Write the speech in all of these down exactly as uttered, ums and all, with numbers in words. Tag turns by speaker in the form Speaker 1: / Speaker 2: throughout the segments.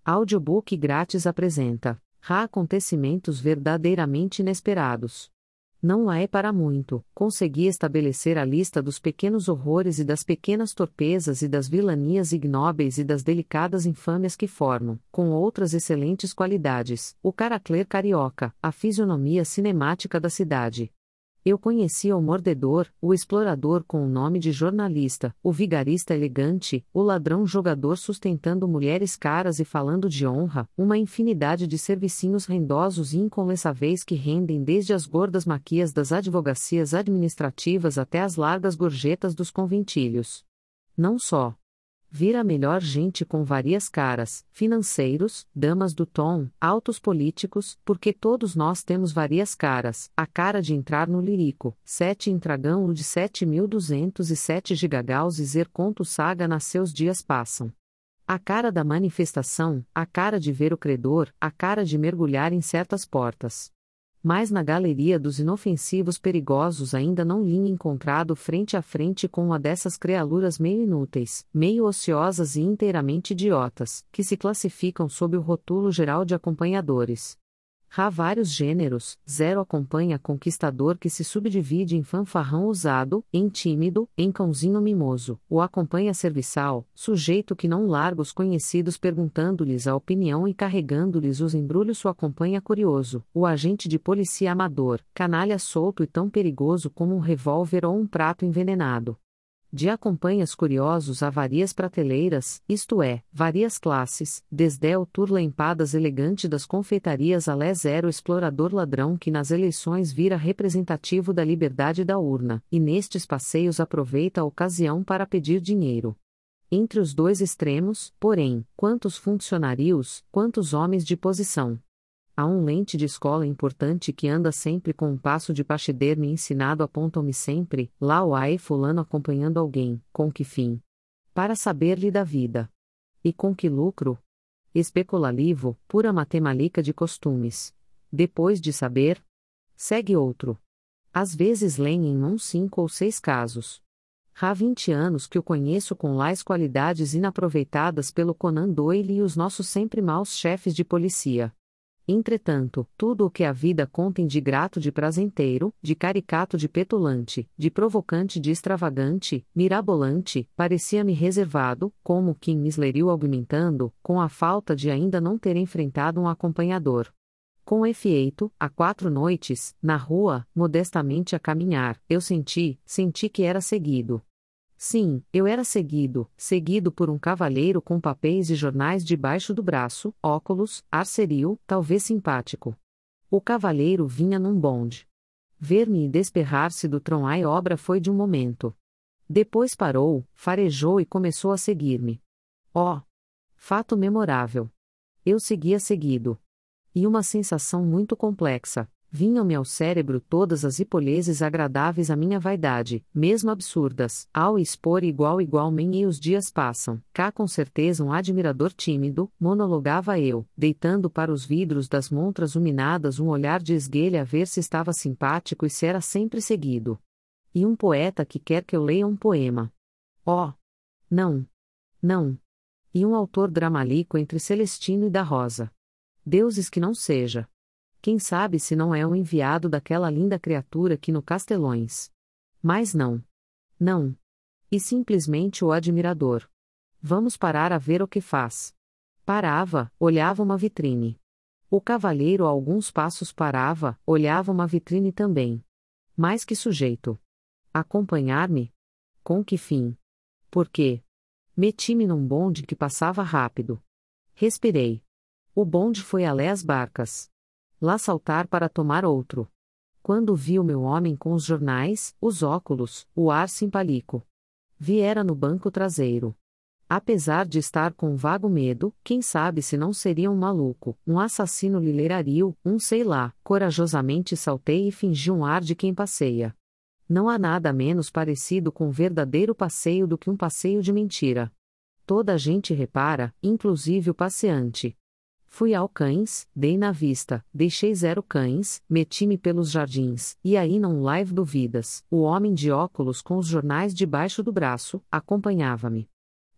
Speaker 1: Audiobook grátis apresenta R A Acontecimentos verdadeiramente inesperados. Não há é para muito, consegui estabelecer a lista dos pequenos horrores e das pequenas torpezas e das vilanias ignóbeis e das delicadas infâmias que formam, com outras excelentes qualidades, o caracler carioca, a fisionomia cinemática da cidade. Eu conhecia o mordedor, o explorador com o nome de jornalista, o vigarista elegante, o ladrão jogador sustentando mulheres caras e falando de honra, uma infinidade de servicinhos rendosos e incomensáveis que rendem desde as gordas maquias das advogacias administrativas até as largas gorjetas dos conventilhos. Não só. Vira a melhor gente com várias caras, financeiros, damas do tom, altos políticos, porque todos nós temos várias caras, a cara de entrar no lirico, sete intragão de sete mil duzentos e sete gigagaus e zer conto saga nas seus dias passam. A cara da manifestação, a cara de ver o credor, a cara de mergulhar em certas portas. Mas na galeria dos inofensivos perigosos ainda não linha encontrado frente a frente com uma dessas criaturas meio inúteis, meio ociosas e inteiramente idiotas, que se classificam sob o rótulo geral de acompanhadores. Há vários gêneros, zero acompanha conquistador que se subdivide em fanfarrão ousado, em tímido, em cãozinho mimoso, o acompanha serviçal, sujeito que não larga os conhecidos perguntando-lhes a opinião e carregando-lhes os embrulhos, o acompanha curioso, o agente de polícia amador, canalha solto e tão perigoso como um revólver ou um prato envenenado. De acompanhas curiosos a várias prateleiras, isto é, várias classes, desde o turla empadas elegante das confeitarias a lé zero explorador ladrão que nas eleições vira representativo da liberdade da urna, e nestes passeios aproveita a ocasião para pedir dinheiro. Entre os dois extremos, porém, quantos funcionários, quantos homens de posição. Há um lente de escola importante que anda sempre com um passo de pachyderme ensinado apontam-me sempre, lá o ai fulano acompanhando alguém, com que fim? Para saber-lhe da vida. E com que lucro? Especulativo, pura matemática de costumes. Depois de saber, segue outro. Às vezes leem em uns cinco ou seis casos. Há vinte anos que o conheço com lais qualidades inaproveitadas pelo Conan Doyle e os nossos sempre maus chefes de polícia. Entretanto, tudo o que a vida contém de grato de prazenteiro, de caricato de petulante, de provocante de extravagante, mirabolante, parecia-me reservado, como quem me esleriu argumentando, com a falta de ainda não ter enfrentado um acompanhador. Com efeito, há quatro noites, na rua, modestamente a caminhar, eu senti, senti que era seguido. Sim, eu era seguido, seguido por um cavalheiro com papéis e jornais debaixo do braço, óculos, ar serio, talvez simpático. O cavalheiro vinha num bonde. Ver-me e desperrar-se do tronai obra foi de um momento. Depois parou, farejou e começou a seguir-me. Oh! Fato memorável. Eu seguia seguido. E uma sensação muito complexa. Vinham-me ao cérebro todas as hipóteses agradáveis à minha vaidade, mesmo absurdas, ao expor igual igualmente e os dias passam, cá com certeza um admirador tímido, monologava eu, deitando para os vidros das montras uminadas um olhar de esguelha a ver se estava simpático e se era sempre seguido. E um poeta que quer que eu leia um poema. Oh! Não! Não! E um autor dramálico entre Celestino e da Rosa. Deuses que não seja. Quem sabe se não é um enviado daquela linda criatura que no Castelões. Mas não. Não. E simplesmente o admirador. Vamos parar a ver o que faz. Parava, olhava uma vitrine. O cavalheiro a alguns passos parava, olhava uma vitrine também. Mais que sujeito. Acompanhar-me? Com que fim? Por quê? Meti-me num bonde que passava rápido. Respirei. O bonde foi alé às barcas. Lá saltar para tomar outro. Quando vi o meu homem com os jornais, os óculos, o ar simpático. Viera no banco traseiro. Apesar de estar com um vago medo, quem sabe se não seria um maluco, um assassino lileirario, um sei lá, corajosamente saltei e fingi um ar de quem passeia. Não há nada menos parecido com um verdadeiro passeio do que um passeio de mentira. Toda a gente repara, inclusive o passeante. Fui ao cães, dei na vista, deixei zero cães, meti-me pelos jardins, e aí não live duvidas, o homem de óculos com os jornais debaixo do braço, acompanhava-me.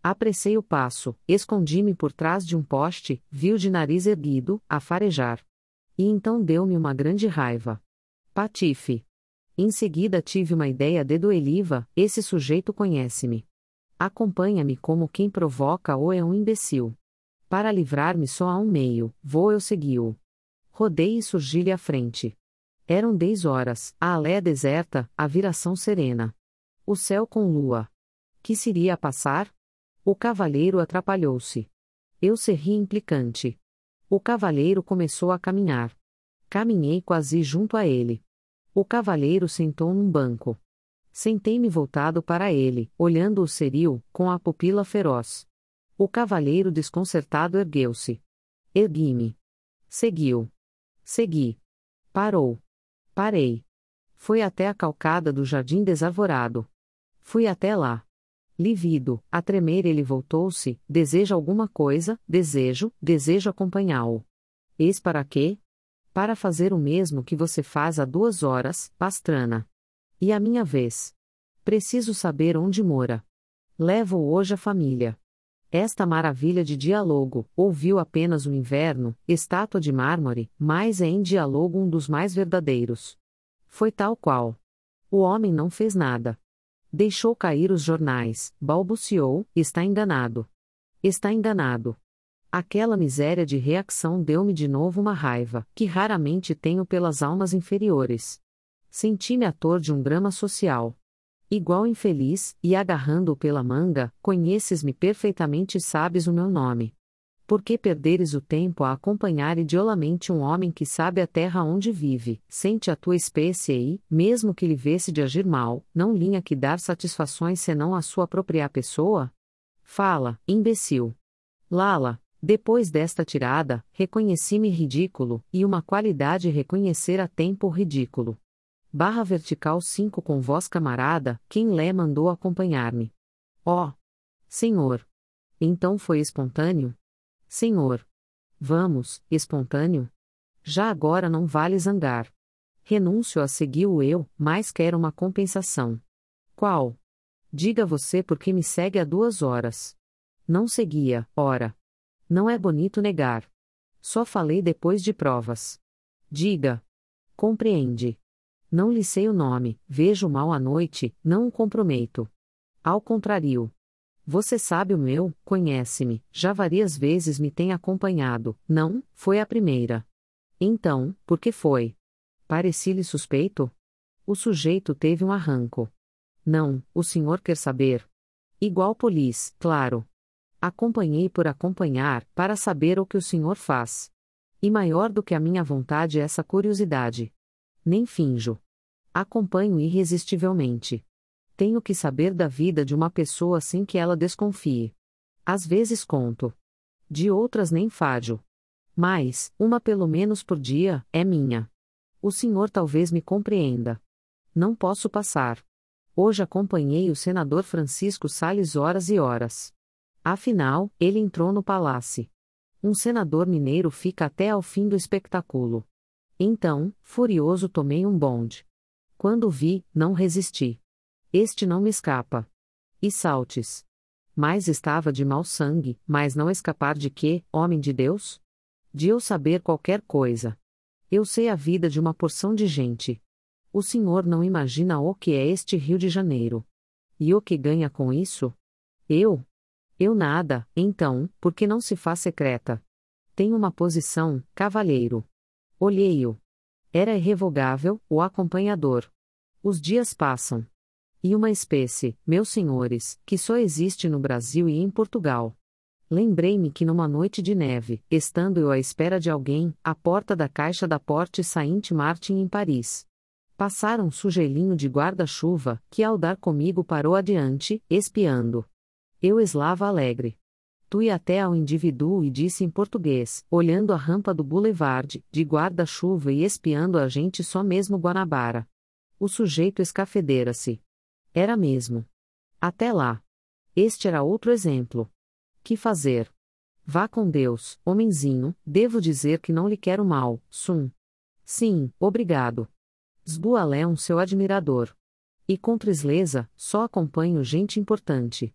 Speaker 1: Apressei o passo, escondi-me por trás de um poste, vi-o de nariz erguido, a farejar. E então deu-me uma grande raiva. Patife! Em seguida tive uma ideia de Dueliva, esse sujeito conhece-me. Acompanha-me como quem provoca ou é um imbecil. Para livrar-me só há um meio, vou eu segui-o. Rodei e surgi-lhe à frente. Eram dez horas, a alé deserta, a viração serena. O céu com lua. Que seria a passar? O cavalheiro atrapalhou-se. Eu cerri implicante. O cavalheiro começou a caminhar. Caminhei quase junto a ele. O cavalheiro sentou num banco. Sentei-me voltado para ele, olhando o ceril, com a pupila feroz. O cavalheiro desconcertado ergueu-se. Ergui-me. Seguiu. Segui. Parou. Parei. Foi até a calcada do jardim desarvorado. Fui até lá. Lívido, a tremer ele voltou-se, deseja alguma coisa, desejo, desejo acompanhá-lo. Eis para quê? Para fazer o mesmo que você faz há duas horas, Pastrana. E a minha vez? Preciso saber onde mora. Levo hoje a família. Esta maravilha de diálogo, ouviu apenas o inverno, estátua de mármore, mas é em diálogo um dos mais verdadeiros. Foi tal qual. O homem não fez nada. Deixou cair os jornais, balbuciou, está enganado. Está enganado. Aquela miséria de reação deu-me de novo uma raiva, que raramente tenho pelas almas inferiores. Senti-me ator de um drama social. Igual infeliz, e agarrando-o pela manga, conheces-me perfeitamente e sabes o meu nome. Por que perderes o tempo a acompanhar idiolamente um homem que sabe a terra onde vive, sente a tua espécie e, mesmo que lhe vesse de agir mal, não linha que dar satisfações senão à sua própria pessoa? Fala, imbecil. Lala. Depois desta tirada, reconheci-me ridículo, e uma qualidade reconhecer a tempo o ridículo. Barra vertical cinco com voz camarada, quem lé mandou acompanhar-me. Ó! Senhor! Então foi espontâneo? Senhor! Vamos, espontâneo? Já agora não vale zangar. Renúncio a seguir-o eu, mas quero uma compensação. Qual? Diga você porque me segue há duas horas. Não seguia, ora. Não é bonito negar. Só falei depois de provas. Diga. Compreende. Não lhe sei o nome, vejo mal à noite, não o comprometo. Ao contrário. Você sabe o meu, conhece-me, já várias vezes me tem acompanhado, não, foi a primeira. Então, por que foi? Pareci-lhe suspeito? O sujeito teve um arranco. Não, o senhor quer saber. Igual polis, claro. Acompanhei por acompanhar, para saber o que o senhor faz. E maior do que a minha vontade é essa curiosidade. Nem finjo. Acompanho irresistivelmente. Tenho que saber da vida de uma pessoa sem que ela desconfie. Às vezes conto. De outras nem fádio. Mas, uma pelo menos por dia, é minha. O senhor talvez me compreenda. Não posso passar. Hoje acompanhei o senador Francisco Salles horas e horas. Afinal, ele entrou no palácio. Um senador mineiro fica até ao fim do espetáculo. Então, furioso tomei um bonde. Quando vi, não resisti. Este não me escapa. E saltes. Mas estava de mau sangue, mas não escapar de quê, homem de Deus? De eu saber qualquer coisa. Eu sei a vida de uma porção de gente. O senhor não imagina o que é este Rio de Janeiro. E o que ganha com isso? Eu? Eu nada, então, porque não se faz secreta. Tenho uma posição, cavalheiro. Olhei-o. Era irrevogável, o acompanhador. Os dias passam. E uma espécie, meus senhores, que só existe no Brasil e em Portugal. Lembrei-me que numa noite de neve, estando eu à espera de alguém, à porta da caixa da Porte Saint-Martin em Paris. Passara um sujelinho de guarda-chuva, que ao dar comigo parou adiante, espiando. Eu eslava alegre. Fui até ao indivíduo e disse em português, olhando a rampa do boulevard, de guarda-chuva e espiando a gente só mesmo Guanabara. O sujeito escafedera-se. Era mesmo. Até lá. Este era outro exemplo. Que fazer? Vá com Deus, homenzinho, devo dizer que não lhe quero mal, sum. Sim, obrigado. Zbualé um seu admirador. E com Trisleza, só acompanho gente importante.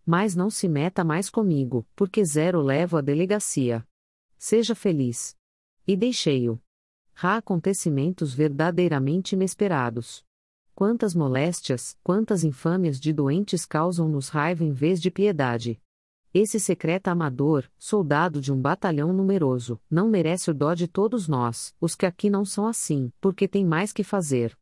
Speaker 1: Mas não se meta mais comigo, porque zero levo à delegacia. Seja feliz. E deixei-o. Rá acontecimentos verdadeiramente inesperados. Quantas moléstias, quantas infâmias de doentes causam-nos raiva em vez de piedade. Esse secreta amador, soldado de um batalhão numeroso, não merece o dó de todos nós, os que aqui não são assim, porque tem mais que fazer.